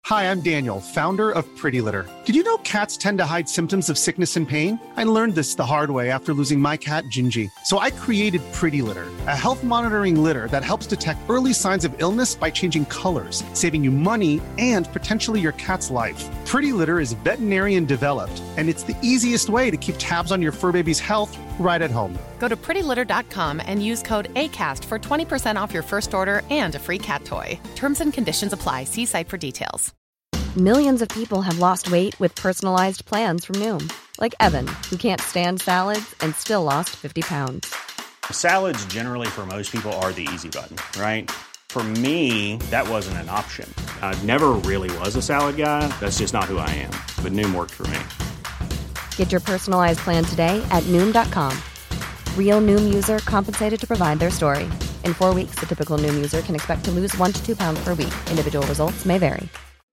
Hi, I'm Daniel, founder of Pretty Litter. Did you know cats tend to hide symptoms of sickness and pain? I learned this the hard way after losing my cat, Gingy. So I created Pretty Litter, a health monitoring litter that helps detect early signs of illness by changing colors, saving you money and potentially your cat's life. Pretty Litter is veterinarian developed, and it's the easiest way to keep tabs on your fur baby's health right at home. Go to prettylitter.com and use code ACAST for 20% off your first order and a free cat toy. Terms and conditions apply. See site for details. Millions of people have lost weight with personalized plans from Noom. Like Evan, who can't stand salads and still lost 50 pounds. Salads generally for most people are the easy button, right? For me, that wasn't an option. I never really was a salad guy. That's just not who I am. But Noom worked for me. Get your personalized plan today at Noom.com. Real Noom user compensated to provide their story. In 4 weeks, the typical Noom user can expect to lose 1 to 2 pounds per week. Individual results may vary.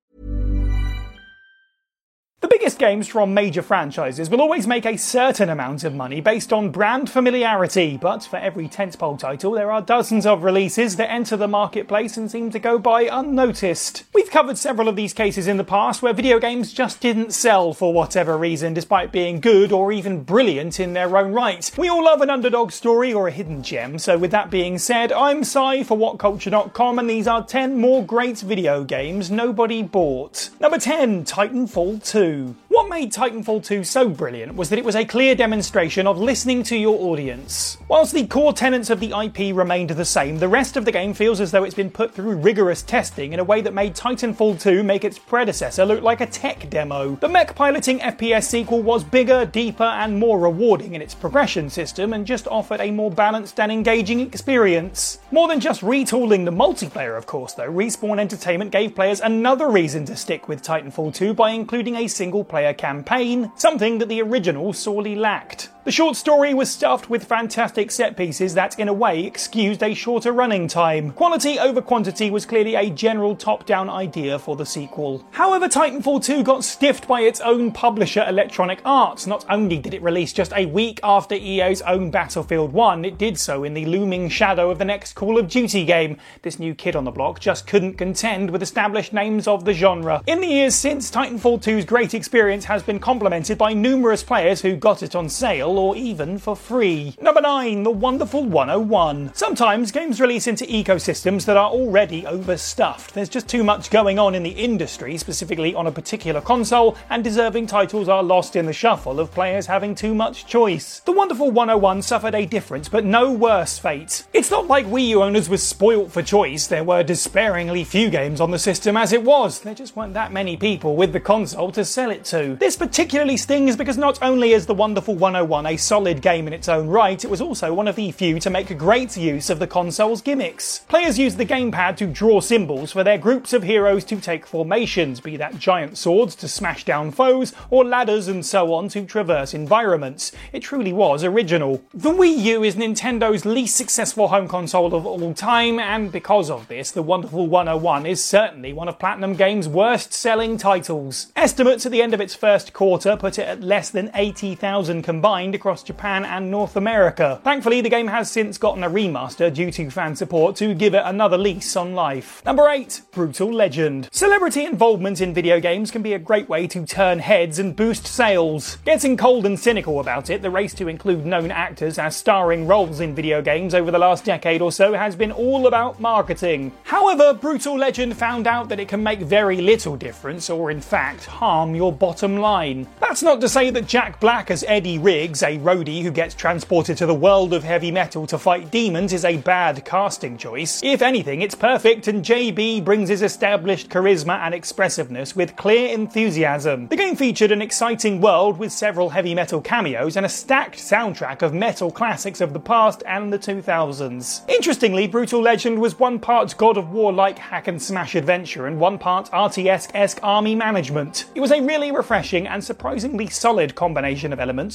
The biggest games from major franchises will always make a certain amount of money based on brand familiarity, but for every tentpole title there are dozens of releases that enter the marketplace and seem to go by unnoticed. We've covered several of these cases in the past where video games just didn't sell for whatever reason, despite being good or even brilliant in their own right. We all love an underdog story or a hidden gem, so with that being said, I'm Sai for WhatCulture.com, and these are 10 more great video games nobody bought. Number 10, Titanfall 2. What made Titanfall 2 so brilliant was that it was a clear demonstration of listening to your audience. Whilst the core tenets of the IP remained the same, the rest of the game feels as though it's been put through rigorous testing in a way that made Titanfall 2 make its predecessor look like a tech demo. The mech piloting FPS sequel was bigger, deeper, and more rewarding in its progression system, and just offered a more balanced and engaging experience. More than just retooling the multiplayer, of course, though, Respawn Entertainment gave players another reason to stick with Titanfall 2 by including a single-player campaign, something that the original sorely lacked. The short story was stuffed with fantastic set pieces that, in a way, excused a shorter running time. Quality over quantity was clearly a general top-down idea for the sequel. However, Titanfall 2 got stiffed by its own publisher, Electronic Arts. Not only did it release just a week after EA's own Battlefield 1, it did so in the looming shadow of the next Call of Duty game. This new kid on the block just couldn't contend with established names of the genre. In the years since, Titanfall 2's great experience has been complemented by numerous players who got it on sale or even for free. Number 9, The Wonderful 101. Sometimes games release into ecosystems that are already overstuffed. There's just too much going on in the industry, specifically on a particular console, and deserving titles are lost in the shuffle of players having too much choice. The Wonderful 101 suffered a different but no worse fate. It's not like Wii U owners were spoilt for choice. There were despairingly few games on the system as it was. There just weren't that many people with the console to sell it to. This particularly stings because not only is The Wonderful 101 a solid game in its own right, it was also one of the few to make great use of the console's gimmicks. Players used the gamepad to draw symbols for their groups of heroes to take formations, be that giant swords to smash down foes, or ladders and so on to traverse environments. It truly was original. The Wii U is Nintendo's least successful home console of all time, and because of this, The Wonderful 101 is certainly one of Platinum Games' worst-selling titles. Estimates at the end of its first quarter put it at less than 80,000 combined across Japan and North America. Thankfully, the game has since gotten a remaster due to fan support to give it another lease on life. Number 8, Brutal Legend. Celebrity involvement in video games can be a great way to turn heads and boost sales. Getting cold and cynical about it, the race to include known actors as starring roles in video games over the last decade or so has been all about marketing. However, Brutal Legend found out that it can make very little difference, or in fact, harm your bottom line. That's not to say that Jack Black as Eddie Riggs, a roadie who gets transported to the world of heavy metal to fight demons, is a bad casting choice. If anything, it's perfect, and JB brings his established charisma and expressiveness with clear enthusiasm. The game featured an exciting world with several heavy metal cameos and a stacked soundtrack of metal classics of the past and the 2000s. Interestingly, Brutal Legend was one part God of War-like hack and smash adventure and one part RTS-esque army management. It was a really refreshing and surprisingly solid combination of elements that caught a lot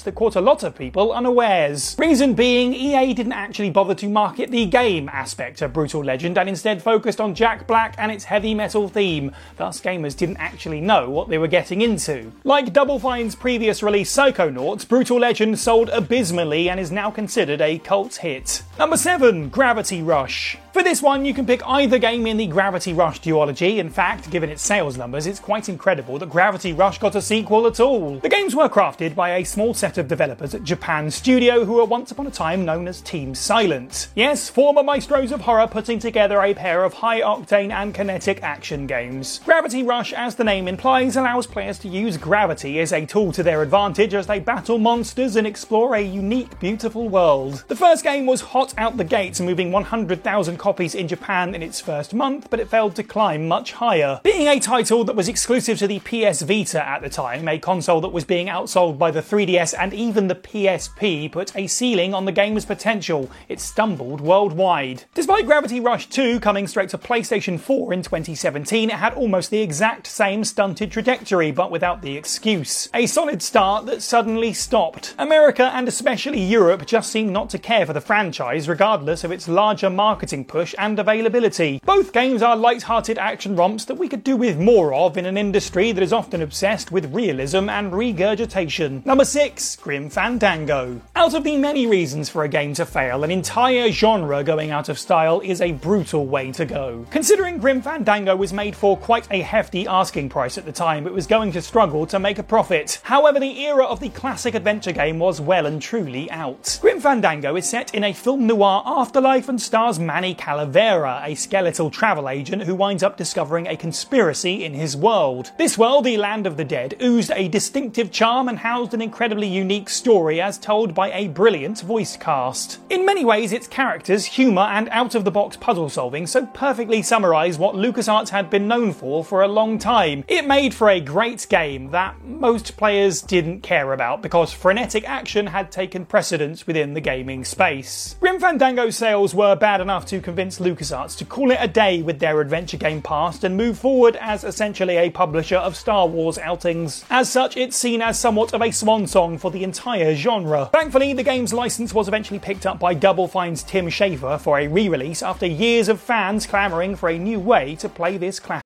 lot of people unawares. Reason being, EA didn't actually bother to market the game aspect of Brutal Legend and instead focused on Jack Black and its heavy metal theme, thus gamers didn't actually know what they were getting into. Like Double Fine's previous release Psychonauts, Brutal Legend sold abysmally and is now considered a cult hit. Number 7. Gravity Rush. For this one, you can pick either game in the Gravity Rush duology. In fact, given its sales numbers, it's quite incredible that Gravity Rush got a sequel at all. The games were crafted by a small set of developers at Japan Studio who were once upon a time known as Team Silent. Yes, former maestros of horror putting together a pair of high-octane and kinetic action games. Gravity Rush, as the name implies, allows players to use gravity as a tool to their advantage as they battle monsters and explore a unique, beautiful world. The first game was hot out the gates, moving 100,000 copies in Japan in its first month, but it failed to climb much higher. Being a title that was exclusive to the PS Vita at the time, a console that was being outsold by the 3DS and even the PSP put a ceiling on the game's potential. It stumbled worldwide. Despite Gravity Rush 2 coming straight to PlayStation 4 in 2017, it had almost the exact same stunted trajectory, but without the excuse. A solid start that suddenly stopped. America, and especially Europe, just seemed not to care for the franchise, regardless of its larger marketing push and availability. Both games are light-hearted action romps that we could do with more of in an industry that is often obsessed with realism and regurgitation. Number 6. Grim Fandango. Out of the many reasons for a game to fail, an entire genre going out of style is a brutal way to go. Considering Grim Fandango was made for quite a hefty asking price at the time, it was going to struggle to make a profit. However, the era of the classic adventure game was well and truly out. Grim Fandango is set in a film noir afterlife and stars Manny Calavera, a skeletal travel agent who winds up discovering a conspiracy in his world. This world, the Land of the Dead, oozed a distinctive charm and housed an incredibly unique story as told by a brilliant voice cast. In many ways, its characters, humour and out-of-the-box puzzle solving so perfectly summarise what LucasArts had been known for a long time. It made for a great game that most players didn't care about because frenetic action had taken precedence within the gaming space. Grim Fandango's sales were bad enough to convince LucasArts to call it a day with their adventure game past and move forward as essentially a publisher of Star Wars outings. As such, it's seen as somewhat of a swan song for the entire genre. Thankfully, the game's license was eventually picked up by Double Fine's Tim Schafer for a re-release after years of fans clamouring for a new way to play this classic.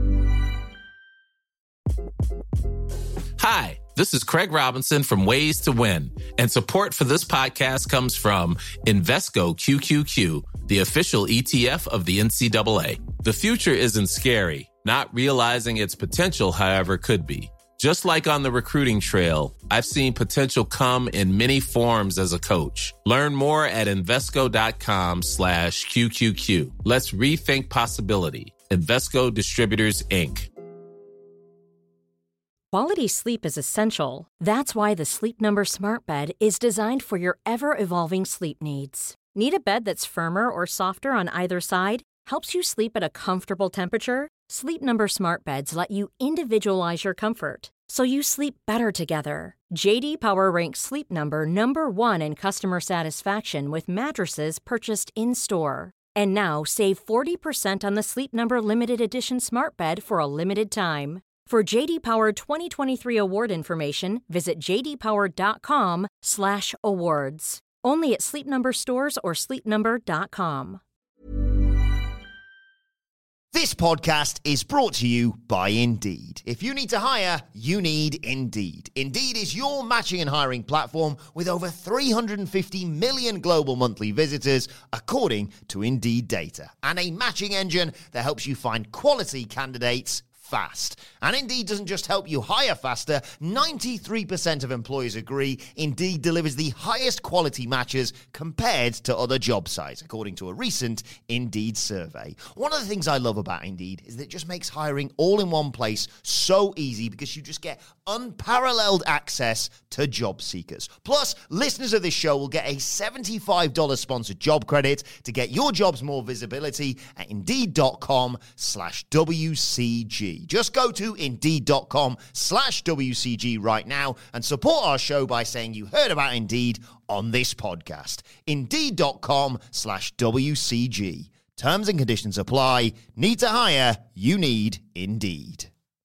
Hi, this is Craig Robinson from Ways to Win, and support for this podcast comes from Invesco QQQ, the official ETF of the NCAA. The future isn't scary. Not realizing its potential, however, could be. Just like on the recruiting trail, I've seen potential come in many forms as a coach. Learn more at Invesco.com/QQQ. Let's rethink possibility. Invesco Distributors, Inc. Quality sleep is essential. That's why the Sleep Number Smart Bed is designed for your ever-evolving sleep needs. Need a bed that's firmer or softer on either side? Helps you sleep at a comfortable temperature? Sleep Number Smart Beds let you individualize your comfort, so you sleep better together. J.D. Power ranks Sleep Number number 1 in customer satisfaction with mattresses purchased in-store. And now, save 40% on the Sleep Number Limited Edition Smart Bed for a limited time. For J.D. Power 2023 award information, visit jdpower.com/awards. Only at Sleep Number stores or sleepnumber.com. This podcast is brought to you by Indeed. If you need to hire, you need Indeed. Indeed is your matching and hiring platform with over 350 million global monthly visitors, according to Indeed data, and a matching engine that helps you find quality candidates fast. And Indeed doesn't just help you hire faster. 93% of employers agree Indeed delivers the highest quality matches compared to other job sites, according to a recent Indeed survey. One of the things I love about Indeed is that it just makes hiring all in one place so easy because you just get unparalleled access to job seekers. Plus, listeners of this show will get a $75 sponsored job credit to get your jobs more visibility at Indeed.com/WCG. Just go to Indeed.com/WCG right now and support our show by saying you heard about Indeed on this podcast. Indeed.com/WCG. Terms and conditions apply. Need to hire? You need Indeed.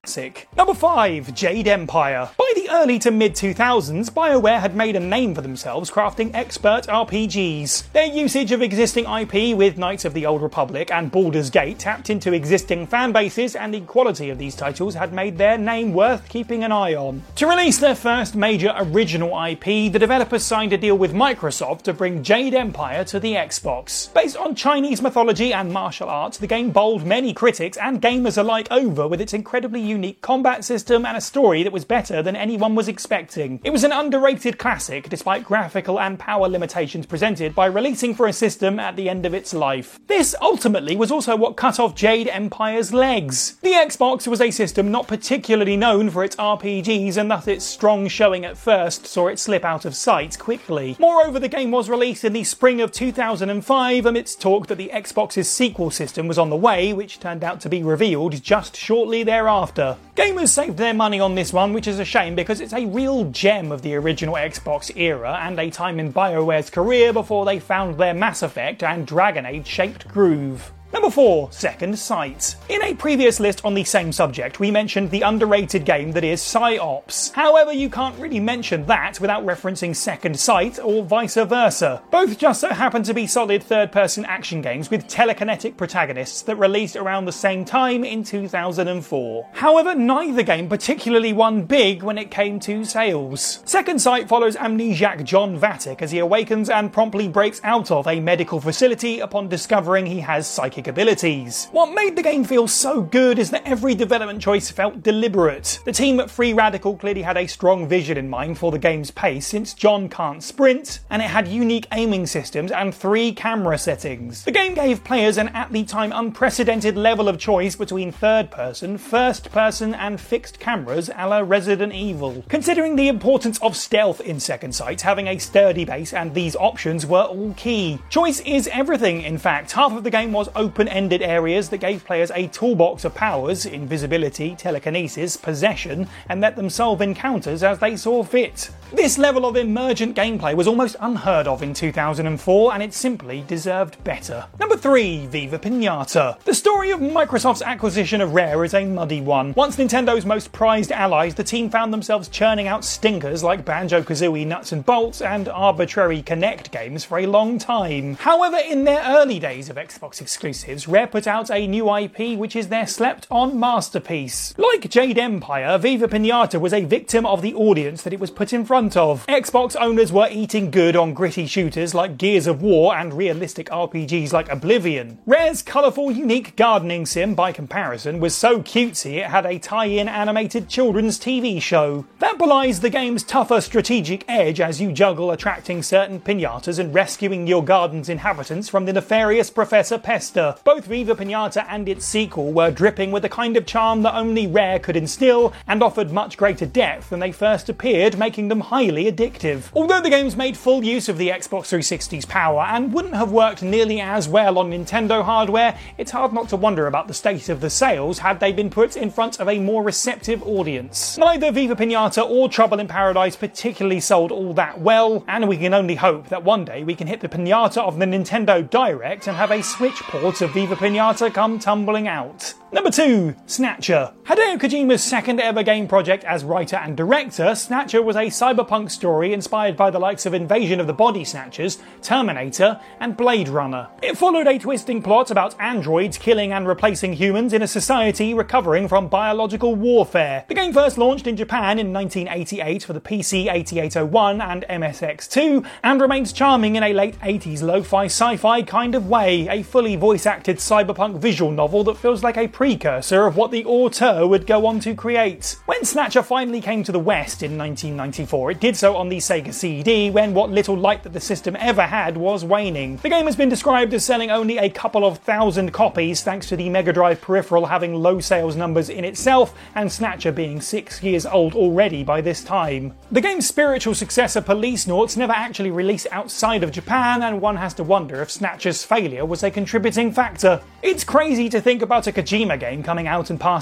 Number 5. Jade Empire. By the early to mid-2000s, BioWare had made a name for themselves crafting expert RPGs. Their usage of existing IP with Knights of the Old Republic and Baldur's Gate tapped into existing fan bases, and the quality of these titles had made their name worth keeping an eye on. To release their first major original IP, the developers signed a deal with Microsoft to bring Jade Empire to the Xbox. Based on Chinese mythology and martial arts, the game bowled many critics and gamers alike over with its incredibly unique combat system and a story that was better than anyone was expecting. It was an underrated classic despite graphical and power limitations presented by releasing for a system at the end of its life. This ultimately was also what cut off Jade Empire's legs. The Xbox was a system not particularly known for its RPGs, and thus its strong showing at first saw it slip out of sight quickly. Moreover, the game was released in the spring of 2005 amidst talk that the Xbox's sequel system was on the way, which turned out to be revealed just shortly thereafter. Gamers saved their money on this one, which is a shame because it's a real gem of the original Xbox era and a time in BioWare's career before they found their Mass Effect and Dragon Age shaped groove. Number 4. Second Sight. In a previous list on the same subject, we mentioned the underrated game that is PsyOps. However, you can't really mention that without referencing Second Sight or vice versa. Both just so happen to be solid third-person action games with telekinetic protagonists that released around the same time in 2004. However, neither game particularly won big when it came to sales. Second Sight follows amnesiac John Vatic as he awakens and promptly breaks out of a medical facility upon discovering he has psychic abilities. What made the game feel so good is that every development choice felt deliberate. The team at Free Radical clearly had a strong vision in mind for the game's pace, since John can't sprint, and it had unique aiming systems and 3 camera settings. The game gave players an at the time unprecedented level of choice between third person, first person and fixed cameras a la Resident Evil. Considering the importance of stealth in Second Sight, having a sturdy base and these options were all key. Choice is everything, in fact. Half of the game was open-ended areas that gave players a toolbox of powers, invisibility, telekinesis, possession, and let them solve encounters as they saw fit. This level of emergent gameplay was almost unheard of in 2004, and it simply deserved better. Number 3. Viva Pinata. The story of Microsoft's acquisition of Rare is a muddy one. Once Nintendo's most prized allies, the team found themselves churning out stinkers like Banjo-Kazooie Nuts and Bolts and arbitrary Kinect games for a long time. However, in their early days of Xbox exclusives, Rare put out a new IP which is their slept-on masterpiece. Like Jade Empire, Viva Pinata was a victim of the audience that it was put in front of. Xbox owners were eating good on gritty shooters like Gears of War and realistic RPGs like Oblivion. Rare's colourful, unique gardening sim, by comparison, was so cutesy it had a tie-in animated children's TV show. That belies the game's tougher strategic edge as you juggle attracting certain pinatas and rescuing your garden's inhabitants from the nefarious Professor Pester. Both Viva Pinata and its sequel were dripping with the kind of charm that only Rare could instill, and offered much greater depth when they first appeared, making them highly addictive. Although the games made full use of the Xbox 360's power and wouldn't have worked nearly as well on Nintendo hardware, it's hard not to wonder about the state of the sales had they been put in front of a more receptive audience. Neither Viva Pinata or Trouble in Paradise particularly sold all that well, and we can only hope that one day we can hit the pinata of the Nintendo Direct and have a Switch port of Viva Pinata come tumbling out. Number 2. Snatcher. Hideo Kojima's second ever game project as writer and director, Snatcher was a cyberpunk story inspired by the likes of Invasion of the Body Snatchers, Terminator, and Blade Runner. It followed a twisting plot about androids killing and replacing humans in a society recovering from biological warfare. The game first launched in Japan in 1988 for the PC 8801 and MSX2, and remains charming in a late 80s lo-fi sci-fi kind of way, a fully voice-acted cyberpunk visual novel that feels like a precursor of what the auteur would go on to create. When Snatcher finally came to the West in 1994, it did so on the Sega CD when what little light that the system ever had was waning. The game has been described as selling only a couple of thousand copies thanks to the Mega Drive peripheral having low sales numbers in itself, and Snatcher being 6 years old already by this time. The game's spiritual successor Policenauts never actually released outside of Japan, and one has to wonder if Snatcher's failure was a contributing factor. It's crazy to think about a Kojima game coming out and passing most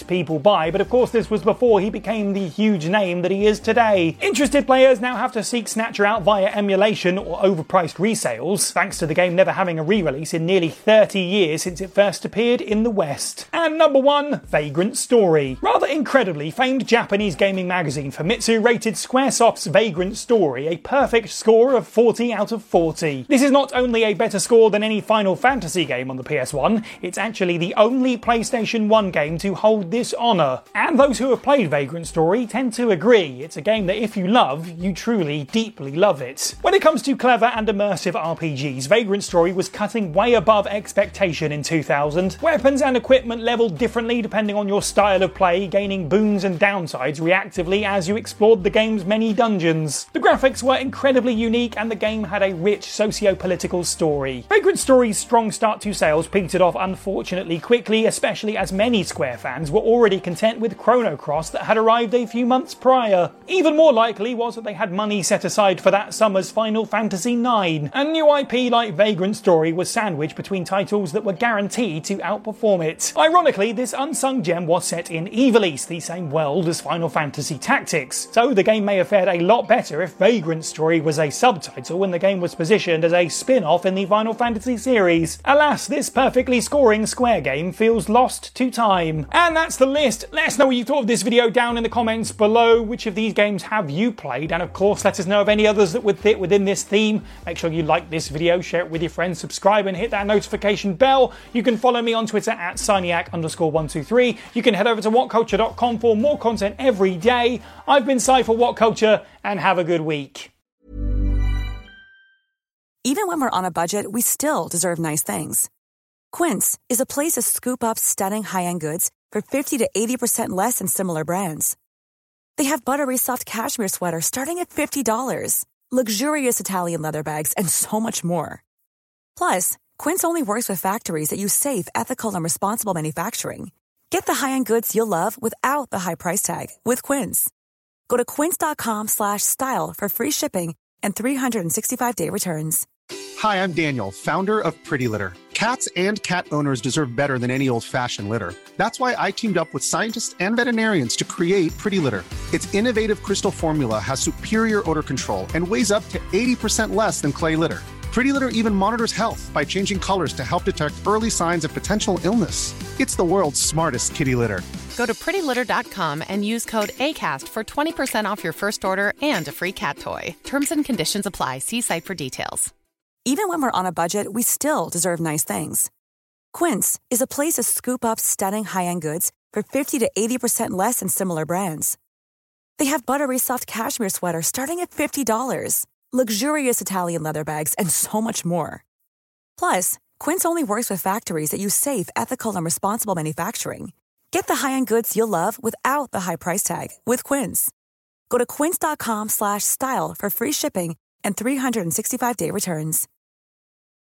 most people buy, but of course this was before he became the huge name that he is today. Interested players now have to seek Snatcher out via emulation or overpriced resales, thanks to the game never having a re-release in nearly 30 years since it first appeared in the West. And number 1, Vagrant Story. Rather incredibly, famed Japanese gaming magazine Famitsu rated Squaresoft's Vagrant Story a perfect score of 40 out of 40. This is not only a better score than any Final Fantasy game on the PS1, it's actually the only PlayStation 1 game to hold this honour. And those who have played Vagrant Story tend to agree, it's a game that if you love, you truly, deeply love it. When it comes to clever and immersive RPGs, Vagrant Story was cutting way above expectation in 2000. Weapons and equipment leveled differently depending on your style of play, gaining boons and downsides reactively as you explored the game's many dungeons. The graphics were incredibly unique and the game had a rich socio-political story. Vagrant Story's strong start to sales petered off unfortunately quickly, especially as many Square fans were already content with Chrono Cross that had arrived a few months prior. Even more likely was that they had money set aside for that summer's Final Fantasy IX. A new IP like Vagrant Story was sandwiched between titles that were guaranteed to outperform it. Ironically, this unsung gem was set in Ivalice, the same world as Final Fantasy Tactics, so the game may have fared a lot better if Vagrant Story was a subtitle when the game was positioned as a spin-off in the Final Fantasy series. Alas, this perfectly scoring Square game feels lost to time. And that's the list. Let us know what you thought of this video down in the comments below. Which of these games have you played? And of course, let us know of any others that would fit within this theme. Make sure you like this video, share it with your friends, subscribe and hit that notification bell. You can follow me on Twitter at Siniac_123. You can head over to whatculture.com for more content every day. I've been Si for What Culture, and have a good week. Even when we're on a budget, we still deserve nice things. Quince is a place to scoop up stunning high-end goods for 50 to 80% less than similar brands. They have buttery soft cashmere sweaters starting at $50, luxurious Italian leather bags, and so much more. Plus, Quince only works with factories that use safe, ethical, and responsible manufacturing. Get the high-end goods you'll love without the high price tag with Quince. Go to quince.com/style for free shipping and 365-day returns. Hi, I'm Daniel, founder of Pretty Litter. Cats and cat owners deserve better than any old-fashioned litter. That's why I teamed up with scientists and veterinarians to create Pretty Litter. Its innovative crystal formula has superior odor control and weighs up to 80% less than clay litter. Pretty Litter even monitors health by changing colors to help detect early signs of potential illness. It's the world's smartest kitty litter. Go to prettylitter.com and use code ACAST for 20% off your first order and a free cat toy. Terms and conditions apply. See site for details. Even when we're on a budget, we still deserve nice things. Quince is a place to scoop up stunning high-end goods for 50 to 80% less than similar brands. They have buttery soft cashmere sweaters starting at $50, luxurious Italian leather bags, and so much more. Plus, Quince only works with factories that use safe, ethical, and responsible manufacturing. Get the high-end goods you'll love without the high price tag with Quince. Go to quince.com/style for free shipping and 365-day returns.